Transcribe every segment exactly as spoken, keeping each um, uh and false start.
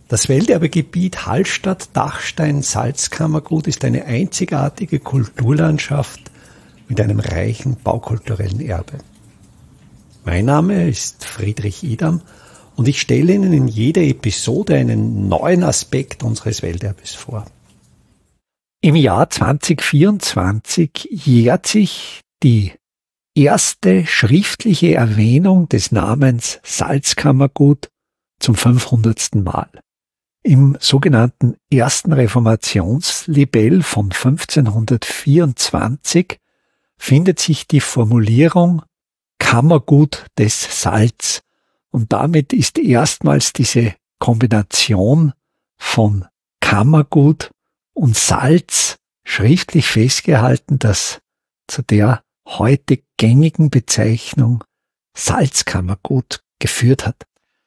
Das Welterbegebiet Hallstatt-Dachstein-Salzkammergut ist eine einzigartige Kulturlandschaft mit einem reichen baukulturellen Erbe. Mein Name ist Friedrich Idam und ich stelle Ihnen in jeder Episode einen neuen Aspekt unseres Welterbes vor. Im Jahr zwanzig vierundzwanzig jährt sich die erste schriftliche Erwähnung des Namens Salzkammergut zum fünfhundertsten Mal. Im sogenannten ersten Reformationslibell von fünfzehnhundertvierundzwanzig findet sich die Formulierung Kammergut des Salz. Und damit ist erstmals diese Kombination von Kammergut und Salz schriftlich festgehalten, das zu der heute gängigen Bezeichnung Salzkammergut geführt hat.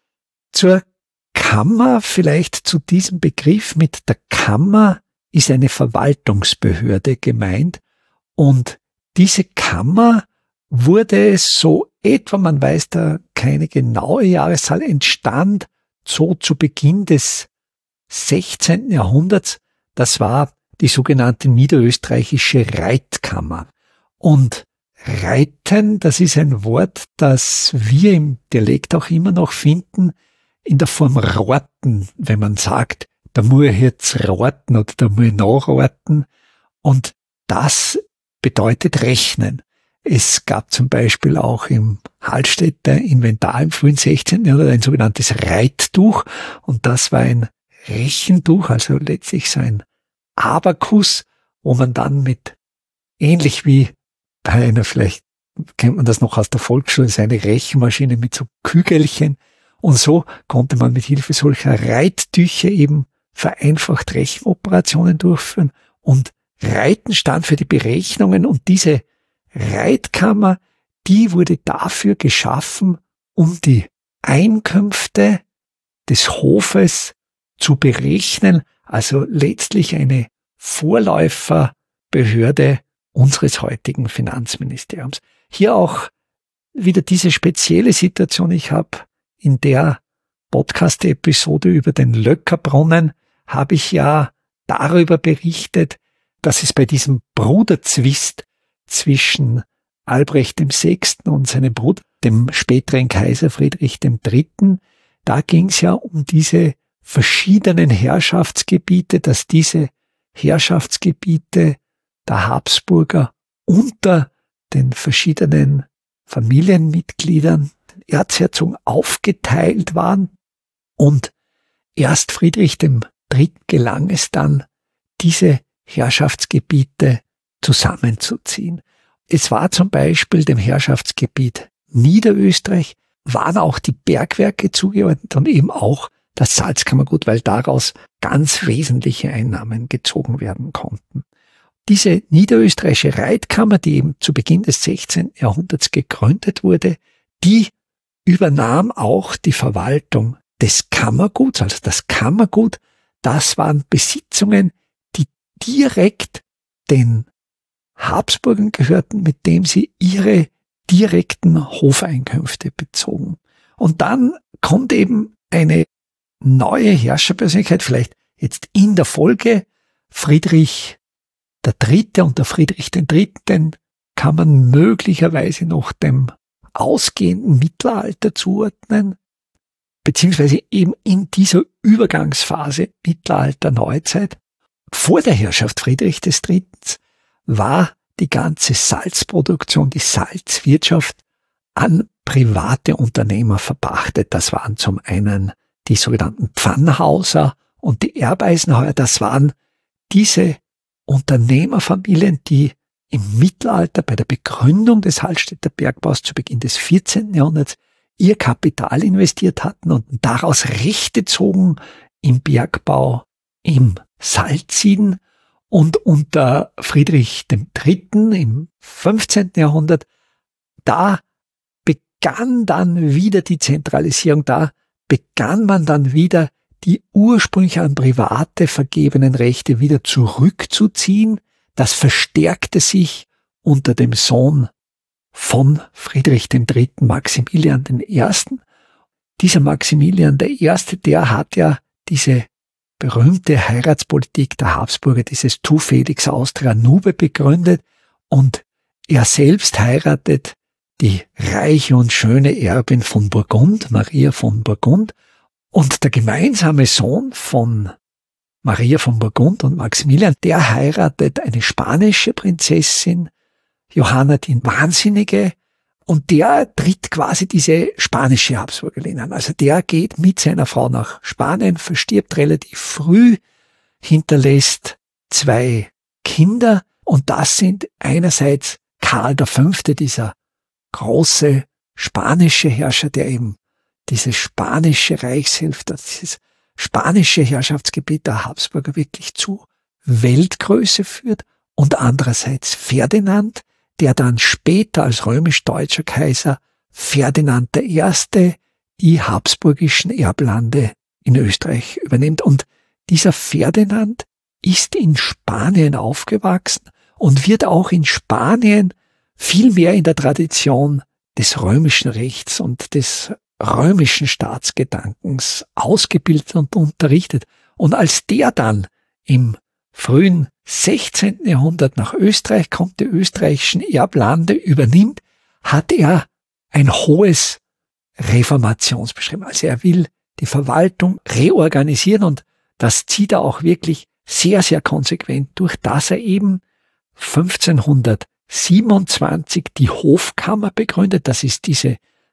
Zur Kammer, vielleicht zu diesem Begriff, mit der Kammer ist eine Verwaltungsbehörde gemeint und diese Kammer wurde so etwa, man weiß da keine genaue Jahreszahl, entstand so zu Beginn des sechzehnten Jahrhunderts. Das war die sogenannte niederösterreichische Reitkammer. Und Reiten, das ist ein Wort, das wir im Dialekt auch immer noch finden, in der Form Rorten, wenn man sagt, da muss ich jetzt raten oder da muss ich nachraten. Und das bedeutet rechnen. Es gab zum Beispiel auch im Hallstätter Inventar im frühen sechzehnten Jahrhundert ein sogenanntes Reittuch. Und das war ein Rechentuch, also letztlich so ein Abakus, wo man dann mit, ähnlich wie bei einer, vielleicht kennt man das noch aus der Volksschule, ist eine Rechenmaschine mit so Kügelchen. Und so konnte man mit Hilfe solcher Reittücher eben vereinfacht Rechenoperationen durchführen. Und Reiten stand für die Berechnungen und diese Reitkammer, die wurde dafür geschaffen, um die Einkünfte des Hofes zu berechnen, also letztlich eine Vorläuferbehörde unseres heutigen Finanzministeriums. Hier auch wieder diese spezielle Situation. Ich habe in der Podcast-Episode über den Löckerbrunnen habe ich ja darüber berichtet, dass es bei diesem Bruderzwist zwischen Albrecht dem Sechsten und seinem Bruder, dem späteren Kaiser Friedrich dem Dritten, da ging es ja um diese verschiedenen Herrschaftsgebiete, dass diese Herrschaftsgebiete der Habsburger unter den verschiedenen Familienmitgliedern, den Erzherzogen, aufgeteilt waren. Und erst Friedrich dem Dritten gelang es dann, diese Herrschaftsgebiete zusammenzuziehen. Es war zum Beispiel dem Herrschaftsgebiet Niederösterreich, waren auch die Bergwerke zugeordnet und eben auch das Salzkammergut, weil daraus ganz wesentliche Einnahmen gezogen werden konnten. Diese niederösterreichische Reitkammer, die eben zu Beginn des sechzehnten Jahrhunderts gegründet wurde, die übernahm auch die Verwaltung des Kammerguts, also das Kammergut. Das waren Besitzungen, die direkt den Habsburgern gehörten, mit dem sie ihre direkten Hofeinkünfte bezogen. Und dann kommt eben eine neue Herrscherpersönlichkeit, vielleicht jetzt in der Folge, Friedrich der Dritte und der Friedrich den Dritten, den kann man möglicherweise noch dem ausgehenden Mittelalter zuordnen, beziehungsweise eben in dieser Übergangsphase Mittelalter-Neuzeit. Vor der Herrschaft Friedrich des Dritten war die ganze Salzproduktion, die Salzwirtschaft an private Unternehmer verpachtet. Das waren zum einen die sogenannten Pfannhauser und die Erbeisenheuer. Das waren diese Unternehmerfamilien, die im Mittelalter bei der Begründung des Hallstätter Bergbaus zu Beginn des vierzehnten Jahrhunderts ihr Kapital investiert hatten und daraus Rechte zogen im Bergbau, im Salzieden. Und unter Friedrich dem Dritten im fünfzehnten Jahrhundert, da begann dann wieder die Zentralisierung, da begann man dann wieder die ursprünglich an Private vergebenen Rechte wieder zurückzuziehen. Das verstärkte sich unter dem Sohn von Friedrich dem Dritten, Maximilian den Ersten. Dieser Maximilian der Erste, der hat ja diese berühmte Heiratspolitik der Habsburger, dieses Tu Felix Austria Nube begründet, und er selbst heiratet die reiche und schöne Erbin von Burgund, Maria von Burgund, und der gemeinsame Sohn von Maria von Burgund und Maximilian, der heiratet eine spanische Prinzessin, Johanna die Wahnsinnige, und der tritt quasi diese spanische Habsburgerlinie an. Also der geht mit seiner Frau nach Spanien, verstirbt relativ früh, hinterlässt zwei Kinder, und das sind einerseits Karl der Fünfte, dieser große spanische Herrscher, der eben diese spanische Reichshälfte, dieses spanische Herrschaftsgebiet der Habsburger wirklich zu Weltgröße führt, und andererseits Ferdinand, der dann später als römisch-deutscher Kaiser Ferdinand der Erste die habsburgischen Erblande in Österreich übernimmt. Und dieser Ferdinand ist in Spanien aufgewachsen und wird auch in Spanien viel mehr in der Tradition des römischen Rechts und des römischen Staatsgedankens ausgebildet und unterrichtet. Und als der dann im frühen sechzehnten Jahrhundert nach Österreich kommt, die österreichischen Erblande übernimmt, hat er ein hohes Reformationsbestreben. Also er will die Verwaltung reorganisieren, und das zieht er auch wirklich sehr, sehr konsequent durch, dass er eben fünfzehnhundertsiebenundzwanzig die Hofkammer begründet. Das ist diese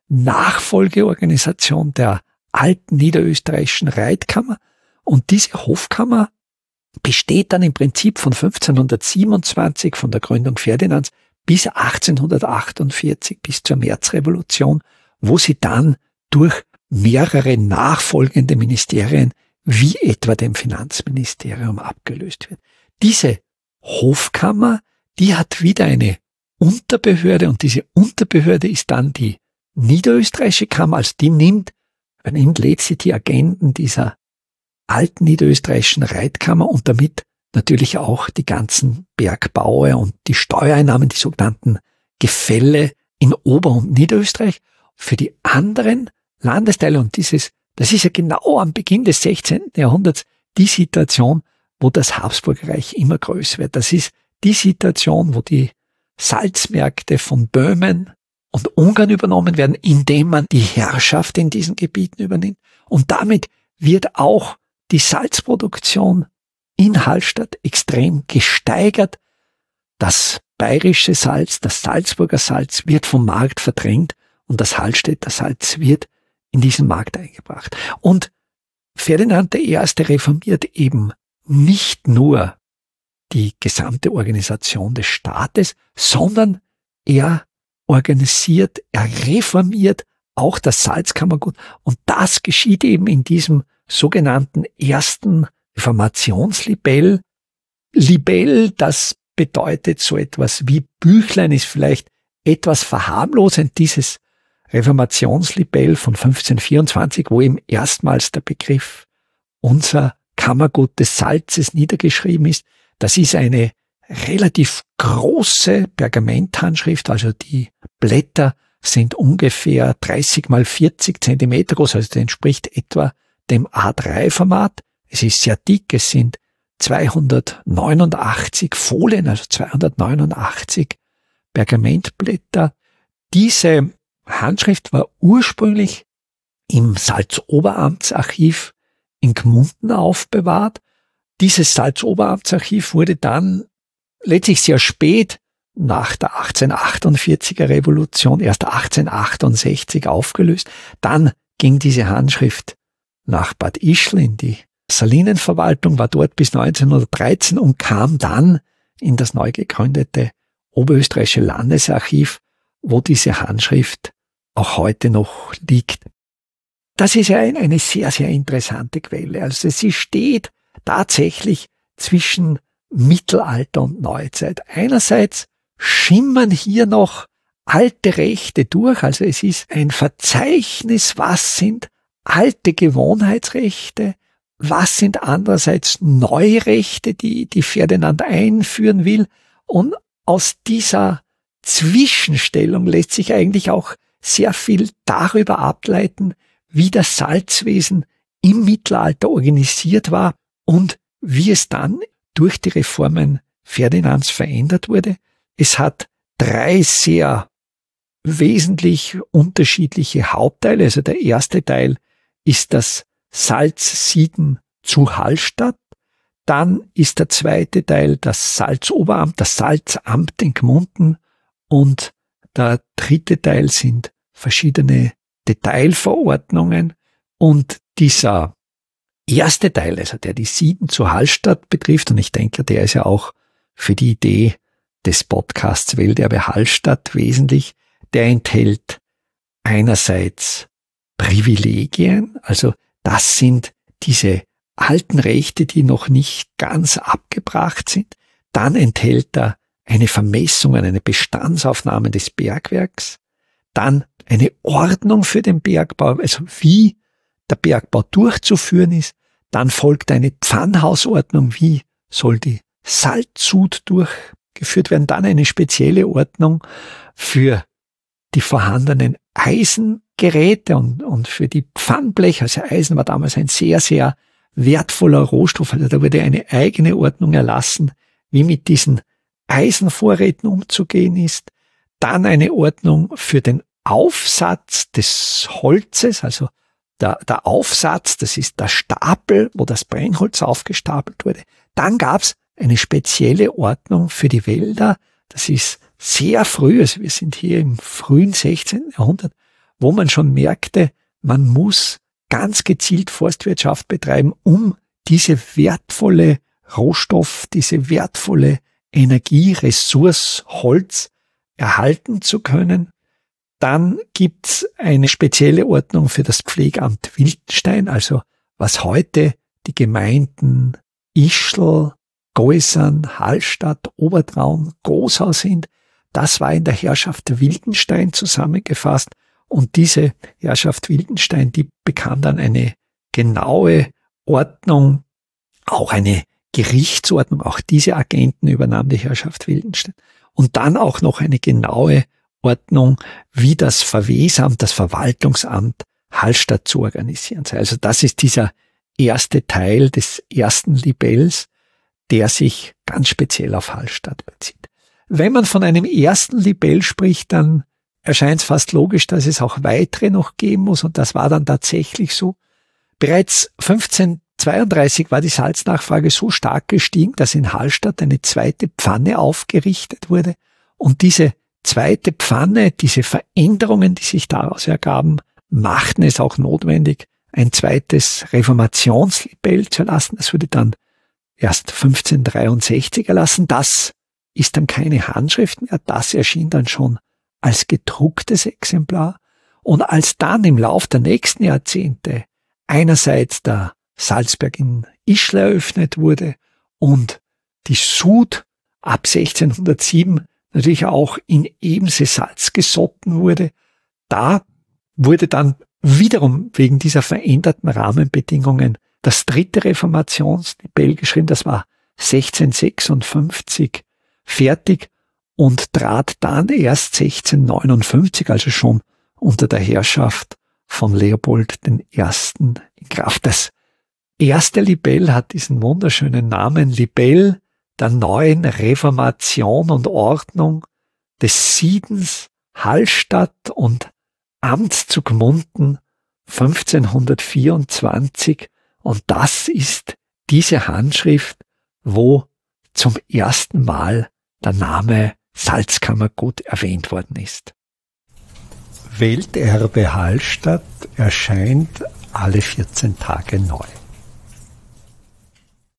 Nachfolgeorganisation der alten niederösterreichischen Reitkammer, und diese Hofkammer besteht dann im Prinzip von fünfzehnhundertsiebenundzwanzig, von der Gründung Ferdinands, bis achtzehnhundertachtundvierzig, bis zur Märzrevolution, wo sie dann durch mehrere nachfolgende Ministerien, wie etwa dem Finanzministerium, abgelöst wird. Diese Hofkammer, die hat wieder eine Unterbehörde, und diese Unterbehörde ist dann die Niederösterreichische Kammer, als die nimmt, übernimmt letztlich die Agenden dieser alten niederösterreichischen Reitkammer und damit natürlich auch die ganzen Bergbaue und die Steuereinnahmen, die sogenannten Gefälle in Ober- und Niederösterreich. Für die anderen Landesteile, und dieses, das ist ja genau am Beginn des sechzehnten Jahrhunderts die Situation, wo das Habsburgerreich immer größer wird. Das ist die Situation, wo die Salzmärkte von Böhmen und Ungarn übernommen werden, indem man die Herrschaft in diesen Gebieten übernimmt. Und damit wird auch die Salzproduktion in Hallstatt extrem gesteigert. Das bayerische Salz, das Salzburger Salz wird vom Markt verdrängt, und das Hallstätter Salz wird in diesen Markt eingebracht. Und Ferdinand der Erste reformiert eben nicht nur die gesamte Organisation des Staates, sondern er organisiert, er reformiert auch das Salzkammergut, und das geschieht eben in diesem sogenannten ersten Reformationslibell. Libell, das bedeutet so etwas wie Büchlein, ist vielleicht etwas verharmlosend, dieses Reformationslibell von fünfzehnhundertvierundzwanzig, wo eben erstmals der Begriff unser Kammergut des Salzes niedergeschrieben ist. Das ist eine relativ große Pergamenthandschrift, also die Blätter sind ungefähr dreißig mal vierzig Zentimeter groß, also das entspricht etwa dem A drei Format. Es ist sehr dick, es sind zweihundertneunundachtzig Folien, also zweihundertneunundachtzig Pergamentblätter. Diese Handschrift war ursprünglich im Salzoberamtsarchiv in Gmunden aufbewahrt. Dieses Salzoberamtsarchiv wurde dann letztlich sehr spät nach der achtzehnhundertachtundvierziger Revolution, erst achtzehnhundertachtundsechzig aufgelöst. Dann ging diese Handschrift nach Bad Ischl in die Salinenverwaltung, war dort bis neunzehnhundertdreizehn und kam dann in das neu gegründete Oberösterreichische Landesarchiv, wo diese Handschrift auch heute noch liegt. Das ist ja eine sehr, sehr interessante Quelle. Also sie steht tatsächlich zwischen Mittelalter und Neuzeit. Einerseits schimmern hier noch alte Rechte durch, also es ist ein Verzeichnis, was sind alte Gewohnheitsrechte, was sind andererseits neue Rechte, die, die Ferdinand einführen will, und aus dieser Zwischenstellung lässt sich eigentlich auch sehr viel darüber ableiten, wie das Salzwesen im Mittelalter organisiert war und wie es dann durch die Reformen Ferdinands verändert wurde. Es hat drei sehr wesentlich unterschiedliche Hauptteile. Also der erste Teil ist das Salzsieden zu Hallstatt. Dann ist der zweite Teil das Salzoberamt, das Salzamt in Gmunden. Und der dritte Teil sind verschiedene Detailverordnungen. Und dieser erste Teil, also der die Sieden zu Hallstatt betrifft, und ich denke, der ist ja auch für die Idee des Podcasts Welterbe Hallstatt wesentlich, der enthält einerseits Privilegien, also das sind diese alten Rechte, die noch nicht ganz abgebracht sind. Dann enthält er eine Vermessung, eine Bestandsaufnahme des Bergwerks. Dann eine Ordnung für den Bergbau, also wie der Bergbau durchzuführen ist. Dann folgt eine Pfannhausordnung, wie soll die Salzsud durchgeführt werden. Dann eine spezielle Ordnung für die vorhandenen Eisengeräte und, und für die Pfannbleche. Also Eisen war damals ein sehr, sehr wertvoller Rohstoff. Also da wurde eine eigene Ordnung erlassen, wie mit diesen Eisenvorräten umzugehen ist. Dann eine Ordnung für den Aufsatz des Holzes, also der, der Aufsatz, das ist der Stapel, wo das Brennholz aufgestapelt wurde. Dann gab's eine spezielle Ordnung für die Wälder. Das ist sehr früh, also wir sind hier im frühen sechzehnten Jahrhundert, wo man schon merkte, man muss ganz gezielt Forstwirtschaft betreiben, um diese wertvolle Rohstoff, diese wertvolle Energieressource Holz erhalten zu können. Dann gibt's eine spezielle Ordnung für das Pflegamt Wildenstein, also was heute die Gemeinden Ischl, Geusern, Hallstatt, Obertraun, Gosau sind. Das war in der Herrschaft Wildenstein zusammengefasst. Und diese Herrschaft Wildenstein, die bekam dann eine genaue Ordnung, auch eine Gerichtsordnung. Auch diese Agenten übernahm die Herrschaft Wildenstein. Und dann auch noch eine genaue Ordnung, wie das Verwesamt, das Verwaltungsamt Hallstatt zu organisieren sei. Also das ist dieser erste Teil des ersten Libells, der sich ganz speziell auf Hallstatt bezieht. Wenn man von einem ersten Libell spricht, dann erscheint es fast logisch, dass es auch weitere noch geben muss, und das war dann tatsächlich so. Bereits fünfzehnhundertzweiunddreißig war die Salznachfrage so stark gestiegen, dass in Hallstatt eine zweite Pfanne aufgerichtet wurde, und diese zweite Pfanne, diese Veränderungen, die sich daraus ergaben, machten es auch notwendig, ein zweites Reformationslibell zu erlassen. Das wurde dann erst fünfzehnhundertdreiundsechzig erlassen. Das ist dann keine Handschrift mehr, das erschien dann schon als gedrucktes Exemplar. Und als dann im Lauf der nächsten Jahrzehnte einerseits der Salzberg in Ischl eröffnet wurde und die Sud ab sechzehnhundertsieben natürlich auch in Ebensee Salz gesotten wurde, da wurde dann wiederum wegen dieser veränderten Rahmenbedingungen das dritte Reformationslibell geschrieben. Das war sechzehnhundertsechsundfünfzig fertig und trat dann erst sechzehnhundertneunundfünfzig, also schon unter der Herrschaft von Leopold der Erste in Kraft. Das erste Libell hat diesen wunderschönen Namen Libell der neuen Reformation und Ordnung des Siedens Hallstatt und Amts zu Gmunden fünfzehnhundertvierundzwanzig, und das ist diese Handschrift, wo zum ersten Mal der Name Salzkammergut erwähnt worden ist. Welterbe Hallstatt erscheint alle vierzehn Tage neu.